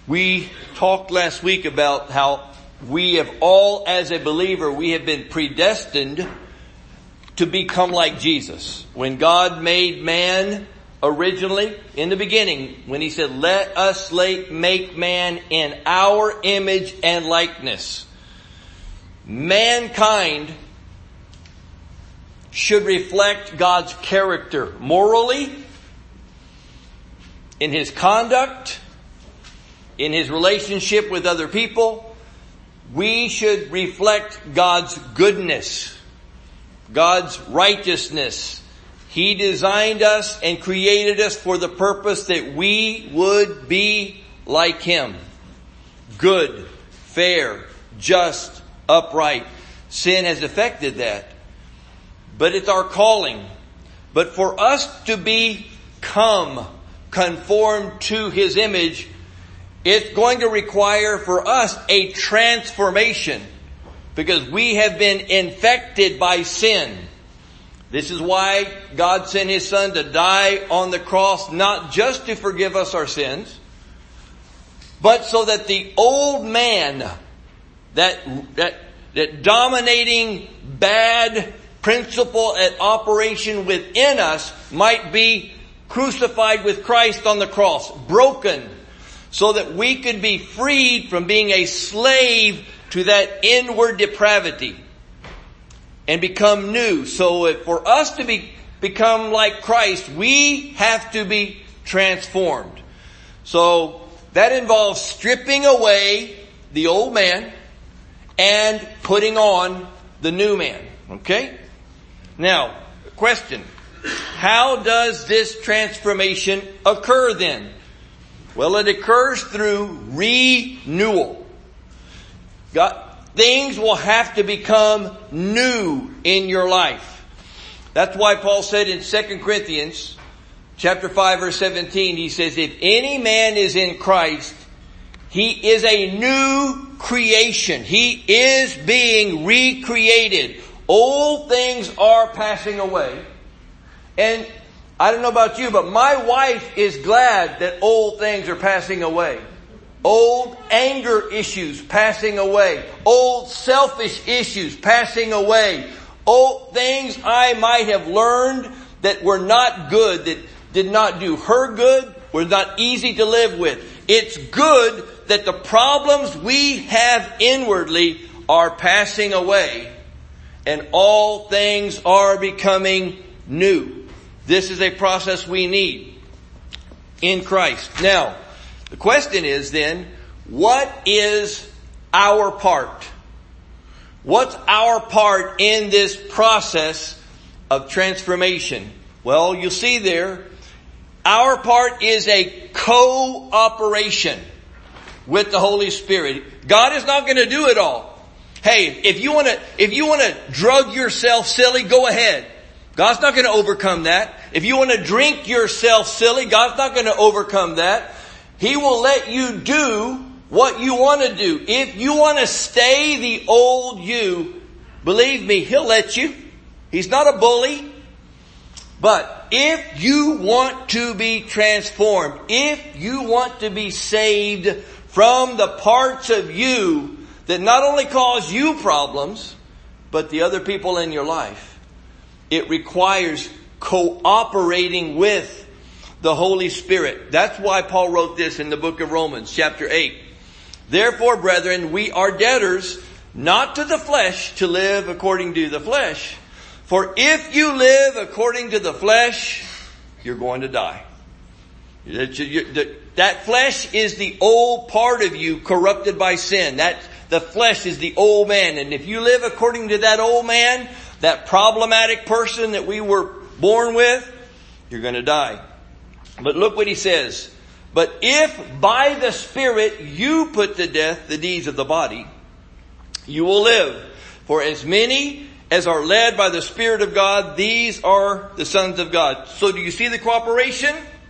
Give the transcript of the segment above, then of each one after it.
We talked last week about how we have all, as a believer, we have been predestined to become like Jesus. When God made man originally, in the beginning, when He said, let us make man in our image and likeness. Mankind should reflect God's character morally, in His conduct, in His relationship with other people. We should reflect God's goodness, God's righteousness. He designed us and created us for the purpose that we would be like Him. Good, fair, just, upright. Sin has affected that. But it's our calling. But for us to become conformed to His image, it's going to require for us a transformation, because we have been infected by sin. This is why God sent His Son to die on the cross, not just to forgive us our sins, but so that the old man, that dominating bad principle at operation within us, might be crucified with Christ on the cross, broken, so that we could be freed from being a slave to that inward depravity and become new. So for us to become like Christ, we have to be transformed. So that involves stripping away the old man and putting on the new man. Okay? Now, question. How does this transformation occur then? Well, it occurs through renewal. Things will have to become new in your life. That's why Paul said in 2 Corinthians chapter 5 verse 17, he says, if any man is in Christ, he is a new creation. He is being recreated. Old things are passing away. And I don't know about you, but my wife is glad that old things are passing away. Old anger issues passing away. Old selfish issues passing away. Old things I might have learned that were not good, that did not do her good, were not easy to live with. It's good that the problems we have inwardly are passing away and all things are becoming new. This is a process we need in Christ. Now, the question is then, what is our part? What's our part in this process of transformation? Well, you'll see there, our part is a cooperation with the Holy Spirit. God is not going to do it all. Hey, if you want to drug yourself silly, go ahead. God's not going to overcome that. If you want to drink yourself silly, God's not going to overcome that. He will let you do what you want to do. If you want to stay the old you, believe me, He'll let you. He's not a bully. But if you want to be transformed, if you want to be saved from the parts of you that not only cause you problems, but the other people in your life, it requires cooperating with the Holy Spirit. That's why Paul wrote this in the book of Romans, chapter 8. Therefore, brethren, we are debtors, not to the flesh, to live according to the flesh. For if you live according to the flesh, you're going to die. That flesh is the old part of you corrupted by sin. The flesh is the old man. And if you live according to that old man, that problematic person that we were born with, you're going to die. But look what he says. But if by the Spirit you put to death the deeds of the body, you will live. For as many as are led by the Spirit of God, these are the sons of God. So do you see the cooperation?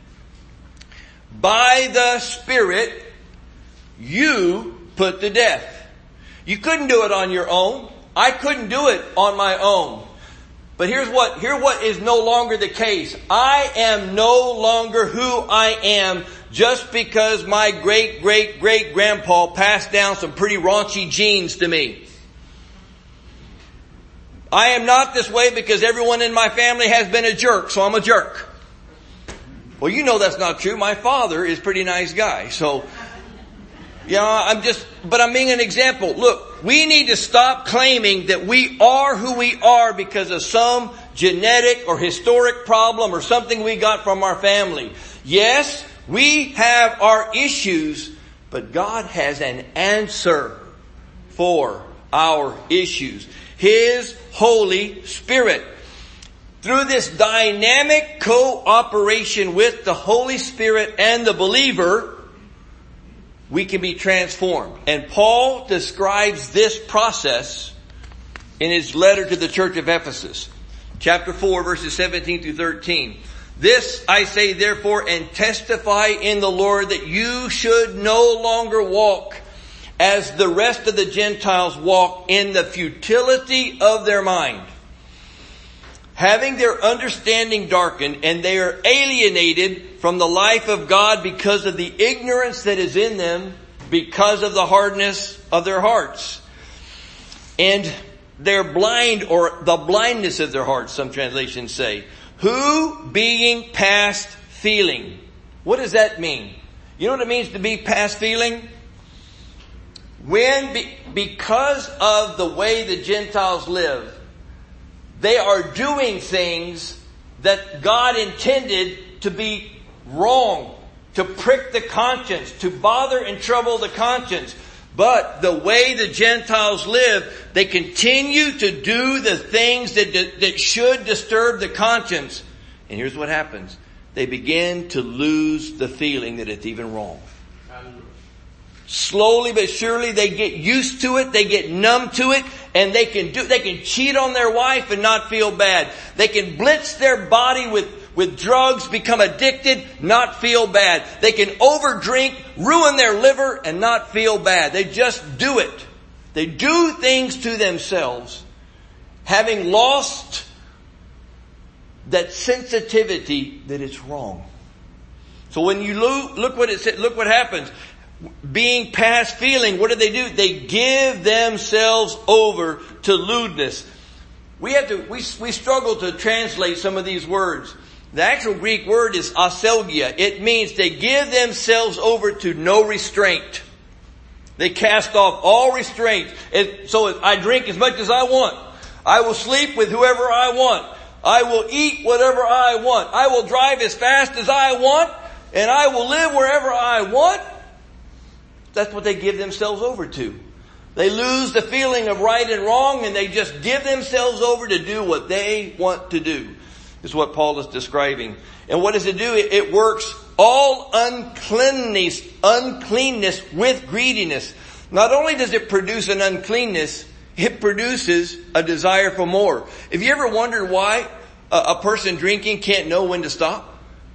By the Spirit you put to death. You couldn't do it on your own. I couldn't do it on my own. But here's what is no longer the case. I am no longer who I am just because my great-great-great-grandpa passed down some pretty raunchy genes to me. I am not this way because everyone in my family has been a jerk, so I'm a jerk. Well, you know that's not true. My father is a pretty nice guy. So, but I'm being an example. Look, we need to stop claiming that we are who we are because of some genetic or historic problem or something we got from our family. Yes, we have our issues, but God has an answer for our issues. His Holy Spirit. Through this dynamic cooperation with the Holy Spirit and the believer, we can be transformed. And Paul describes this process in his letter to the church of Ephesus. Chapter 4, verses 17 through 13. This I say therefore and testify in the Lord that you should no longer walk as the rest of the Gentiles walk in the futility of their mind, having their understanding darkened, and they are alienated from the life of God because of the ignorance that is in them, because of the hardness of their hearts. And they're blind, or the blindness of their hearts, some translations say. Who being past feeling. What does that mean? You know what it means to be past feeling? Because of the way the Gentiles live, they are doing things that God intended to be wrong, to prick the conscience, to bother and trouble the conscience. But the way the Gentiles live, they continue to do the things that should disturb the conscience. And here's what happens. They begin to lose the feeling that it's even wrong. Slowly but surely they get used to it, they get numb to it, and they can cheat on their wife and not feel bad. They can blitz their body with drugs, become addicted, not feel bad. They can overdrink, ruin their liver, and not feel bad. They just do it. They do things to themselves, having lost that sensitivity that it's wrong. So when you look what it said, look what happens. Being past feeling, what do? They give themselves over to lewdness. We struggle to translate some of these words. The actual Greek word is aselgia. It means they give themselves over to no restraint. They cast off all restraint. So I drink as much as I want. I will sleep with whoever I want. I will eat whatever I want. I will drive as fast as I want. And I will live wherever I want. That's what they give themselves over to. They lose the feeling of right and wrong, and they just give themselves over to do what they want to do. This is what Paul is describing. And what does it do? It works all uncleanness with greediness. Not only does it produce an uncleanness, it produces a desire for more. Have you ever wondered why a person drinking can't know when to stop?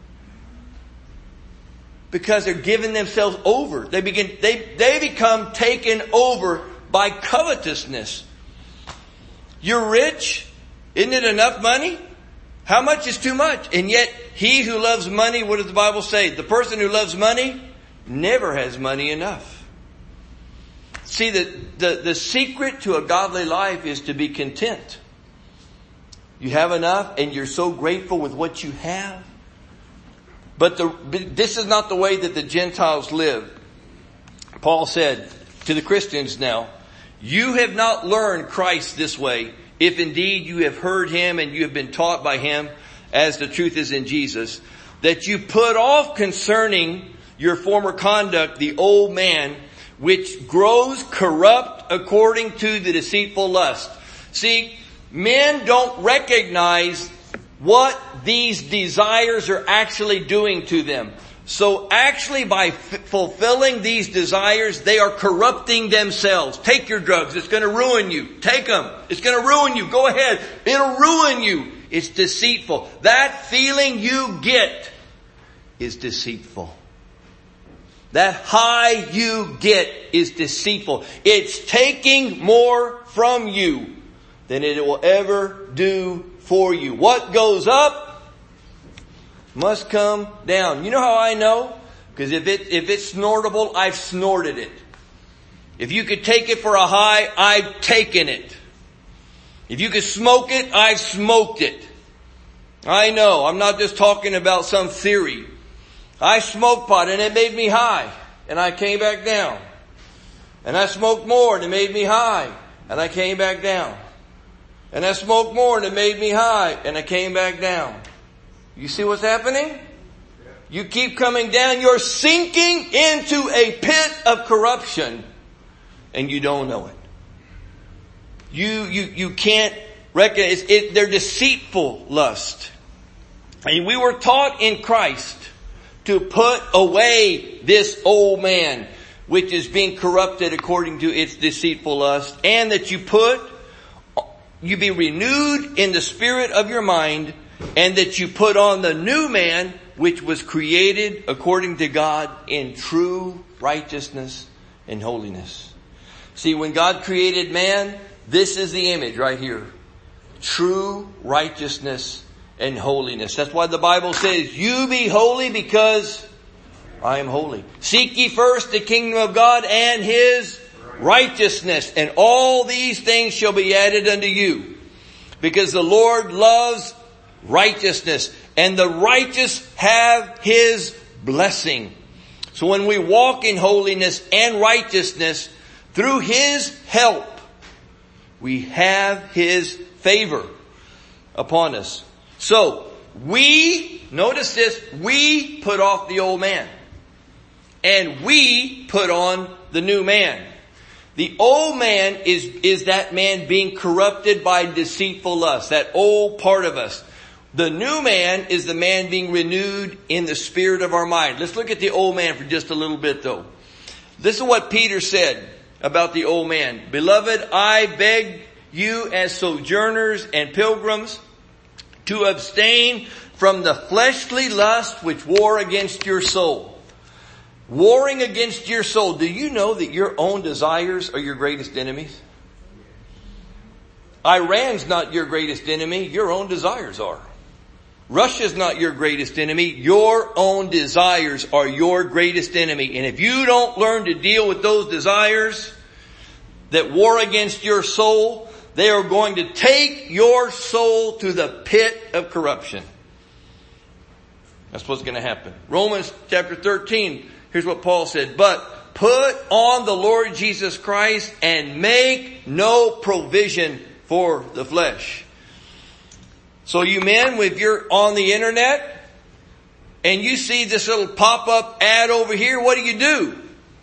Because they're giving themselves over. They become taken over by covetousness. You're rich? Isn't it enough money? How much is too much? And yet, he who loves money, what does the Bible say? The person who loves money never has money enough. See, the secret to a godly life is to be content. You have enough and you're so grateful with what you have. But this is not the way that the Gentiles live. Paul said to the Christians now, you have not learned Christ this way, if indeed you have heard him and you have been taught by him, as the truth is in Jesus, that you put off concerning your former conduct the old man, which grows corrupt according to the deceitful lust. See, men don't recognize what these desires are actually doing to them. So actually by fulfilling these desires, they are corrupting themselves. Take your drugs. It's going to ruin you. Take them. It's going to ruin you. Go ahead. It'll ruin you. It's deceitful. That feeling you get is deceitful. That high you get is deceitful. It's taking more from you than it will ever do for you. What goes up must come down. You know how I know? Because if it's snortable, I've snorted it. If you could take it for a high, I've taken it. If you could smoke it, I've smoked it. I know, I'm not just talking about some theory. I smoked pot and it made me high, and I came back down. And I smoked more and it made me high, and I came back down. And I smoked more and it made me high, and I came back down. You see what's happening? You keep coming down, you're sinking into a pit of corruption, and you don't know it. You can't recognize it. They're deceitful lust. And we were taught in Christ to put away this old man, which is being corrupted according to its deceitful lust, and that you be renewed in the spirit of your mind, and that you put on the new man, which was created according to God in true righteousness and holiness. See, when God created man, this is the image right here. True righteousness and holiness. That's why the Bible says, you be holy because I am holy. Seek ye first the kingdom of God and His righteousness, and all these things shall be added unto you. Because the Lord loves righteousness, and the righteous have His blessing. So when we walk in holiness and righteousness, through His help, we have His favor upon us. So, notice this, we put off the old man. And we put on the new man. The old man is that man being corrupted by deceitful lust, that old part of us. The new man is the man being renewed in the spirit of our mind. Let's look at the old man for just a little bit though. This is what Peter said about the old man. Beloved, I beg you as sojourners and pilgrims to abstain from the fleshly lust which war against your soul. Warring against your soul. Do you know that your own desires are your greatest enemies? Iran's not your greatest enemy. Your own desires are. Russia's not your greatest enemy. Your own desires are your greatest enemy. And if you don't learn to deal with those desires that war against your soul, they are going to take your soul to the pit of corruption. That's what's going to happen. Romans chapter 13, here's what Paul said. But put on the Lord Jesus Christ and make no provision for the flesh. So you men, if you're on the internet and you see this little pop-up ad over here, what do?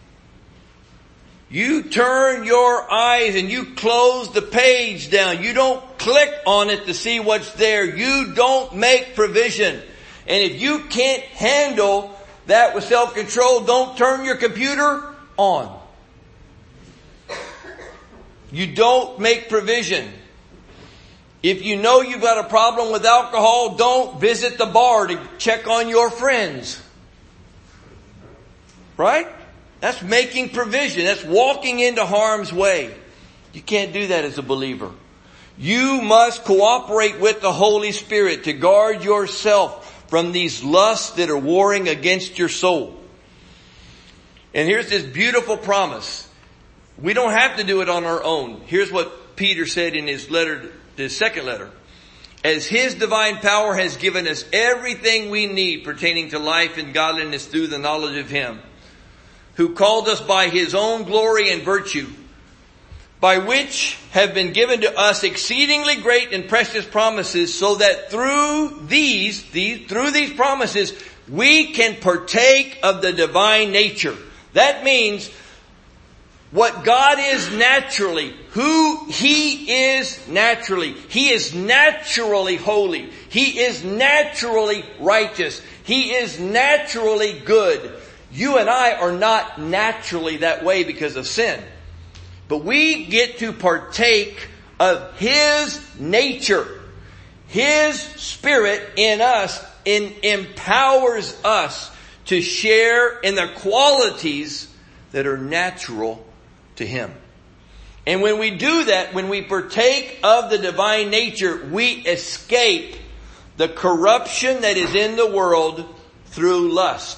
You turn your eyes and you close the page down. You don't click on it to see what's there. You don't make provision. And if you can't handle that with self-control, don't turn your computer on. You don't make provision. If you know you've got a problem with alcohol, don't visit the bar to check on your friends. Right? That's making provision. That's walking into harm's way. You can't do that as a believer. You must cooperate with the Holy Spirit to guard yourself from these lusts that are warring against your soul. And here's this beautiful promise. We don't have to do it on our own. Here's what Peter said in his letter, his second letter. As His divine power has given us everything we need pertaining to life and godliness through the knowledge of Him, who called us by His own glory and virtue, by which have been given to us exceedingly great and precious promises, so that through these promises we can partake of the divine nature. That means what God is naturally, who He is naturally. He is naturally holy. He is naturally righteous. He is naturally good. You and I are not naturally that way because of sin. But we get to partake of His nature. His Spirit in us empowers us to share in the qualities that are natural to Him. And when we do that, when we partake of the divine nature, we escape the corruption that is in the world through lust.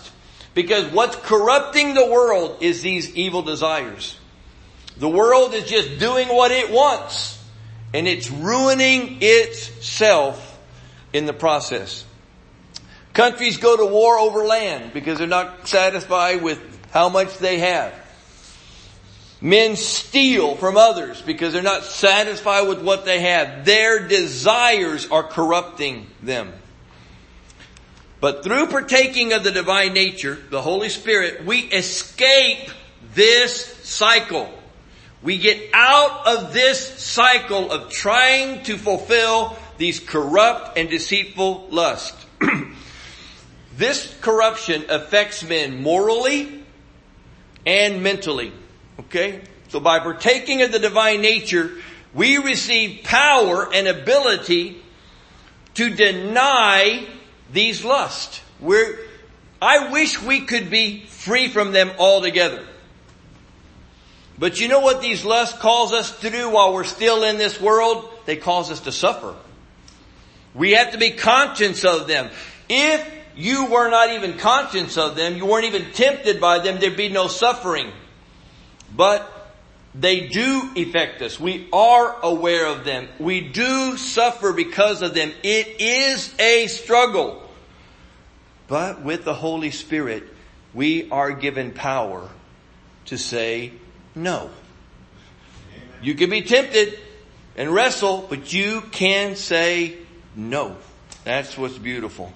Because what's corrupting the world is these evil desires. The world is just doing what it wants. And it's ruining itself in the process. Countries go to war over land because they're not satisfied with how much they have. Men steal from others because they're not satisfied with what they have. Their desires are corrupting them. But through partaking of the divine nature, the Holy Spirit, we escape this cycle. We get out of this cycle of trying to fulfill these corrupt and deceitful lusts. This corruption affects men morally and mentally. Okay? So by partaking of the divine nature, we receive power and ability to deny these lusts. I wish we could be free from them altogether. But you know what these lusts cause us to do while we're still in this world? They cause us to suffer. We have to be conscious of them. If you were not even conscious of them, you weren't even tempted by them, there'd be no suffering. But they do affect us. We are aware of them. We do suffer because of them. It is a struggle. But with the Holy Spirit, we are given power to say no. You can be tempted and wrestle, but you can say no. That's what's beautiful.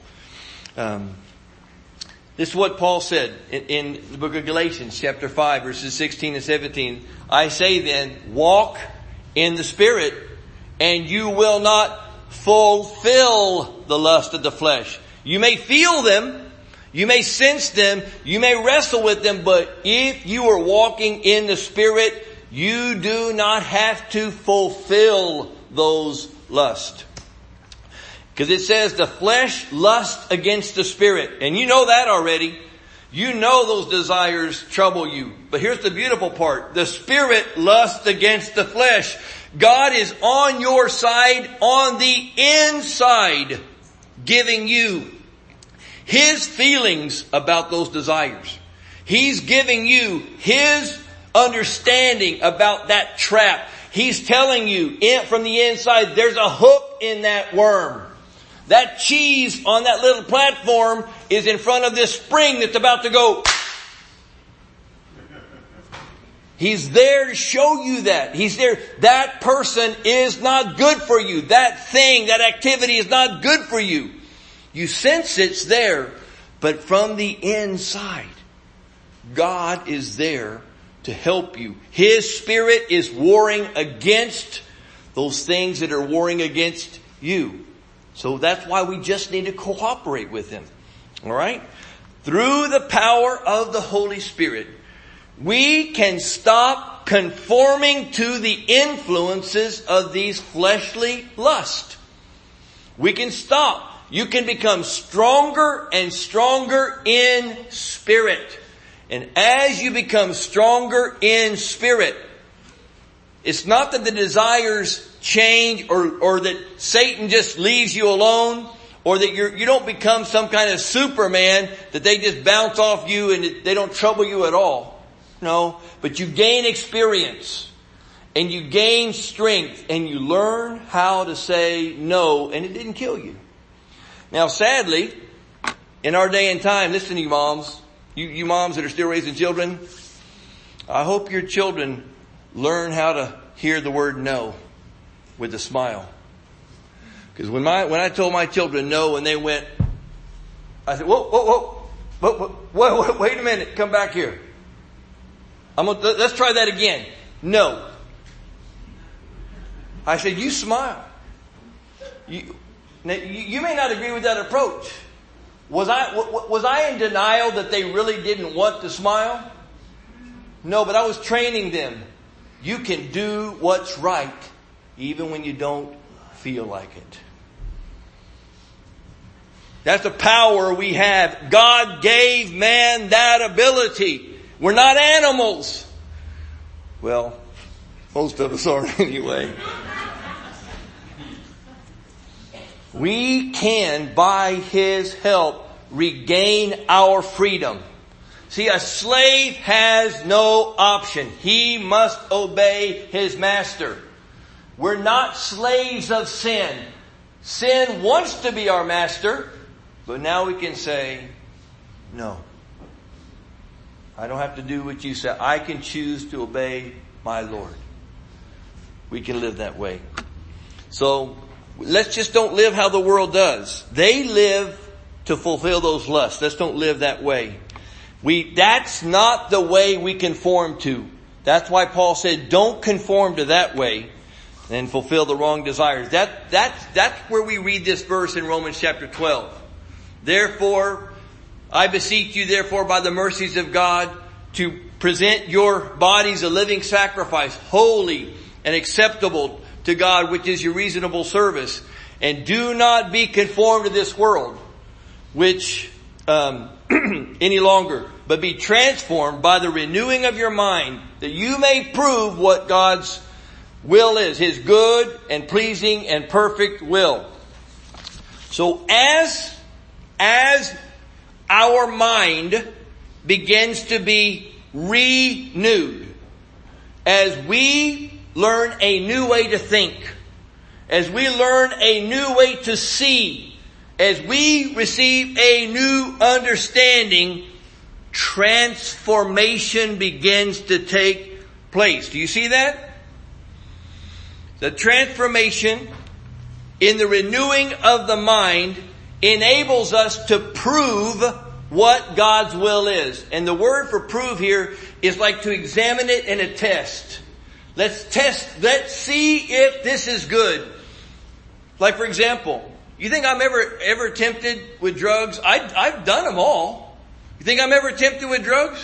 This is what Paul said in the book of Galatians, chapter 5, verses 16 and 17. I say then, walk in the Spirit, and you will not fulfill the lust of the flesh. You may feel them, you may sense them, you may wrestle with them, but if you are walking in the Spirit, you do not have to fulfill those lusts. Because it says the flesh lusts against the Spirit. And you know that already. You know those desires trouble you. But here's the beautiful part. The Spirit lusts against the flesh. God is on your side, on the inside, giving you His feelings about those desires. He's giving you His understanding about that trap. He's telling you from the inside, there's a hook in that worm. That cheese on that little platform is in front of this spring that's about to go. He's there to show you that. He's there. That person is not good for you. That thing, that activity is not good for you. You sense it's there, but from the inside, God is there to help you. His Spirit is warring against those things that are warring against you. So that's why we just need to cooperate with Him. All right? Through the power of the Holy Spirit, we can stop conforming to the influences of these fleshly lusts. We can stop. You can become stronger and stronger in spirit. And as you become stronger in spirit, it's not that the desires change or that Satan just leaves you alone, or that you don't become some kind of Superman that they just bounce off you and they don't trouble you at all. No, but you gain experience and you gain strength and you learn how to say no, and it didn't kill you. Now sadly, in our day and time, listen to you moms, you moms that are still raising children, I hope your children learn how to hear the word no with a smile. Because when I told my children no and they went, I said, whoa, wait a minute, come back here. Let's try that again. No. I said, you smile. You may not agree with that approach. Was I in denial that they really didn't want to smile? No, but I was training them. You can do what's right even when you don't feel like it. That's the power we have. God gave man that ability. We're not animals. Well, most of us aren't anyway. We can, by His help, regain our freedom. See, a slave has no option. He must obey his master. We're not slaves of sin. Sin wants to be our master, but now we can say, no. I don't have to do what you say. I can choose to obey my Lord. We can live that way. So, let's just don't live how the world does. They live to fulfill those lusts. Let's don't live that way. That's not the way we conform to. That's why Paul said, don't conform to that way and fulfill the wrong desires. That's where we read this verse in Romans chapter 12. Therefore, I beseech you therefore by the mercies of God to present your bodies a living sacrifice, holy and acceptable to God, which is your reasonable service. And do not be conformed to this world, which any longer, but be transformed by the renewing of your mind, that you may prove what God's will is, His good and pleasing and perfect will. So as our mind begins to be renewed, as we learn a new way to think, as we learn a new way to see, as we receive a new understanding, transformation begins to take place. Do you see that? The transformation in the renewing of the mind enables us to prove what God's will is. And the word for prove here is like to examine it in a test. Let's see if this is good. Like for example, you think I'm ever tempted with drugs? I've done them all. You think I'm ever tempted with drugs?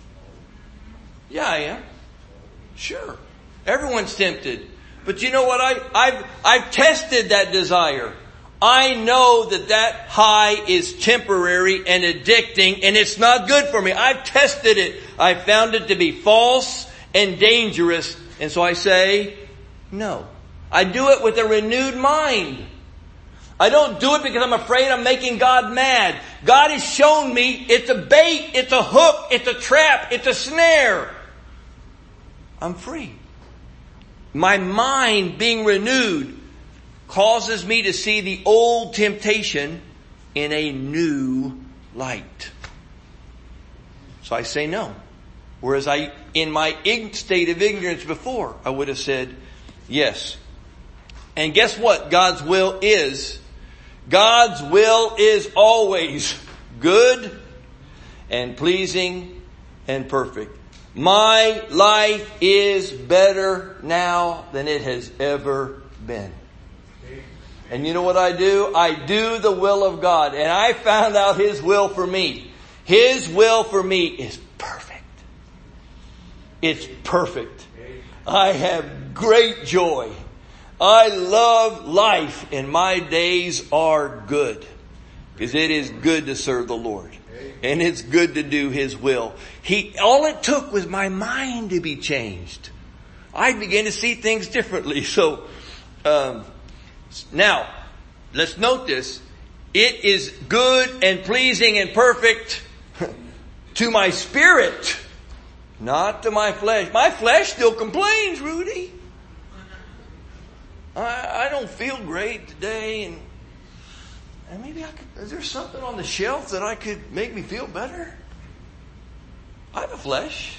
Yeah, I am. Sure. Everyone's tempted. But you know what? I've tested that desire. I know that high is temporary and addicting and it's not good for me. I've tested it. I found it to be false and dangerous. And so I say, no. I do it with a renewed mind. I don't do it because I'm afraid I'm making God mad. God has shown me it's a bait, it's a hook, it's a trap, it's a snare. I'm free. My mind being renewed causes me to see the old temptation in a new light. So I say no. Whereas in my state of ignorance before, I would have said yes. And guess what God's will is? God's will is always good and pleasing and perfect. My life is better now than it has ever been. And you know what I do? I do the will of God. And I found out His will for me. His will for me is perfect. It's perfect. I have great joy. I love life and my days are good. Because it is good to serve the Lord. And it's good to do His will. All it took was my mind to be changed. I began to see things differently. So, now, let's note this. It is good and pleasing and perfect to my spirit, not to my flesh. My flesh still complains, Rudy. I don't feel great today, and maybe is there something on the shelf that I could make me feel better? I have a flesh.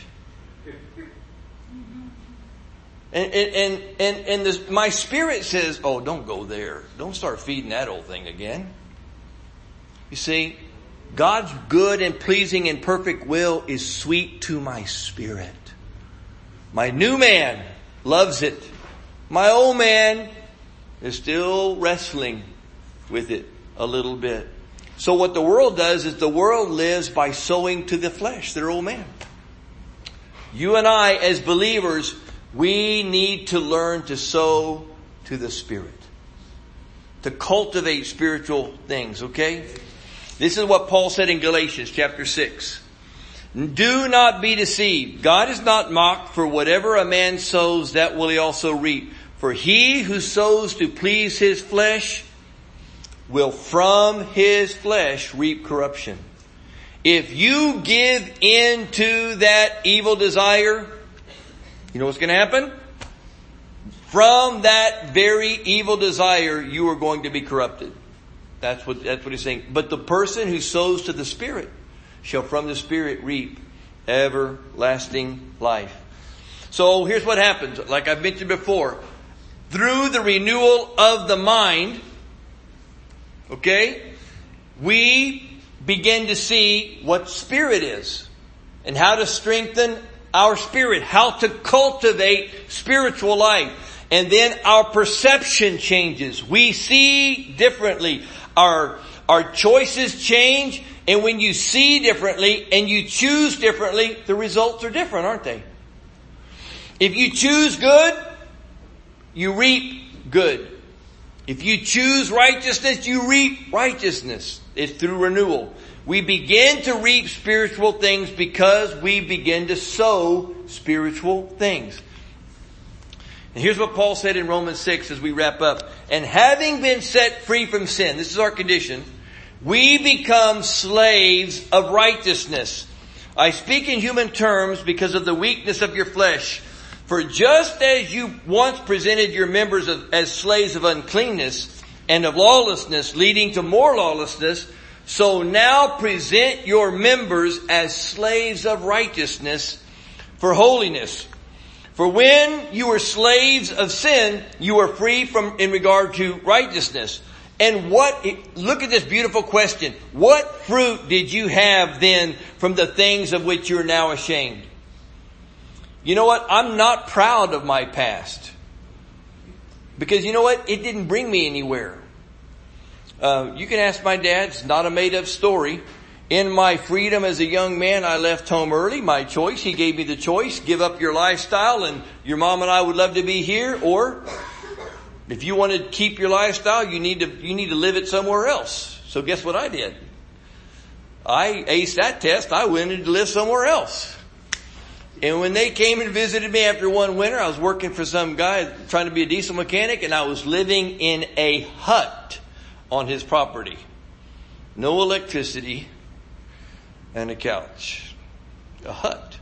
And my spirit says, oh, don't go there. Don't start feeding that old thing again. You see, God's good and pleasing and perfect will is sweet to my spirit. My new man loves it. My old man is still wrestling with it a little bit. So what the world does is the world lives by sowing to the flesh, their old man. You and I, as believers, we need to learn to sow to the Spirit. To cultivate spiritual things, okay? This is what Paul said in Galatians chapter 6. Do not be deceived. God is not mocked, for whatever a man sows, that will he also reap. For he who sows to please his flesh will from his flesh reap corruption. if you give in to that evil desire, you know what's going to happen? From that very evil desire, you are going to be corrupted. That's what he's saying. But the person who sows to the Spirit shall from the Spirit reap everlasting life. So here's what happens. Like I've mentioned before, through the renewal of the mind, okay, we begin to see what spirit is and how to strengthen our spirit, how to cultivate spiritual life. And then our perception changes. We see differently. Our choices change. And when you see differently and you choose differently, the results are different, aren't they? If you choose good, you reap good. If you choose righteousness, you reap righteousness. It's through renewal. We begin to reap spiritual things because we begin to sow spiritual things. And here's what Paul said in Romans 6 as we wrap up. And having been set free from sin, this is our condition, we become slaves of righteousness. I speak in human terms because of the weakness of your flesh. For just as you once presented your members as slaves of uncleanness and of lawlessness, leading to more lawlessness, so now present your members as slaves of righteousness for holiness. For when you were slaves of sin, you were free from in regard to righteousness. And look at this beautiful question. What fruit did you have then from the things of which you're now ashamed? You know what? I'm not proud of my past. Because you know what? It didn't bring me anywhere. You can ask my dad. It's not a made-up story. In my freedom as a young man, I left home early. My choice. He gave me the choice. Give up your lifestyle and your mom and I would love to be here. Or if you want to keep your lifestyle, you need to live it somewhere else. So guess what I did? I aced that test. I went to live somewhere else. And when they came and visited me after one winter, I was working for some guy trying to be a diesel mechanic, and I was living in a hut on his property. No electricity and a couch. A hut.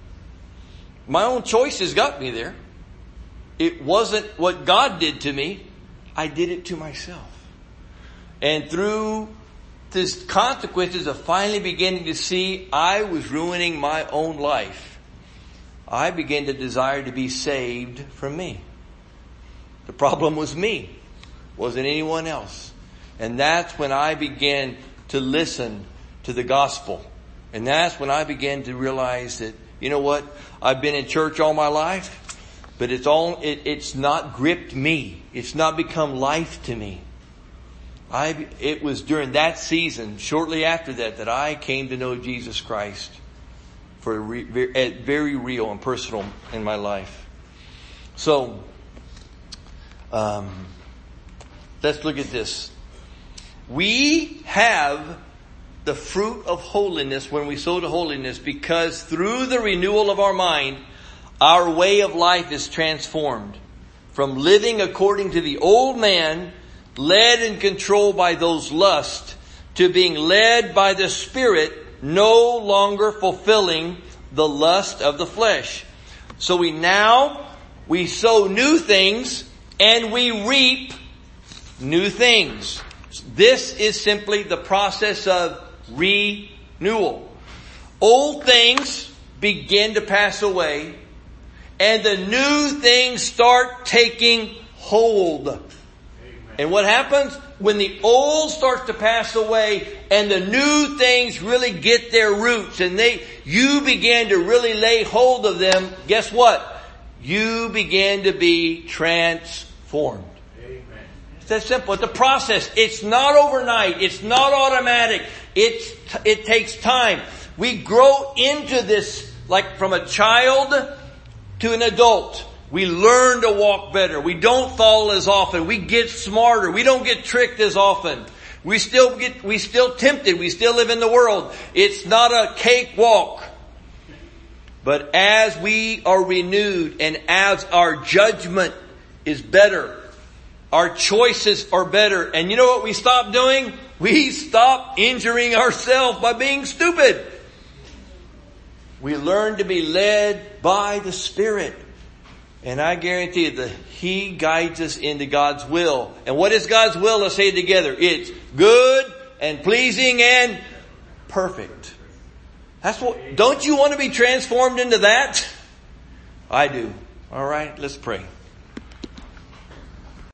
My own choices got me there. It wasn't what God did to me. I did it to myself. And through these consequences of finally beginning to see I was ruining my own life, I began to desire to be saved from me. The problem was me. It wasn't anyone else. And that's when I began to listen to the gospel. And that's when I began to realize that, you know what? I've been in church all my life, but it's not gripped me. It's not become life to me. It was during that season, shortly after that I came to know Jesus Christ for very real and personal in my life. So, let's look at this. We have the fruit of holiness when we sow to holiness because through the renewal of our mind, our way of life is transformed from living according to the old man, led and controlled by those lusts, to being led by the Spirit, no longer fulfilling the lust of the flesh. So we sow new things and we reap new things. This is simply the process of renewal. Old things begin to pass away and the new things start taking hold. Amen. And what happens? When the old starts to pass away and the new things really get their roots and you begin to really lay hold of them, guess what? You begin to be transformed. Amen. It's that simple. It's a process. It's not overnight. It's not automatic. It takes time. We grow into this like from a child to an adult. We learn to walk better. We don't fall as often. We get smarter. We don't get tricked as often. We still tempted. We still live in the world. It's not a cakewalk. But as we are renewed and as our judgment is better, Our choices are better. And you know what we stop doing? We stop injuring ourselves by being stupid. We learn to be led by the Spirit. And I guarantee you that He guides us into God's will. And what is God's will? Let's say it together. It's good and pleasing and perfect. That's what, don't you want to be transformed into that? I do. All right, let's pray.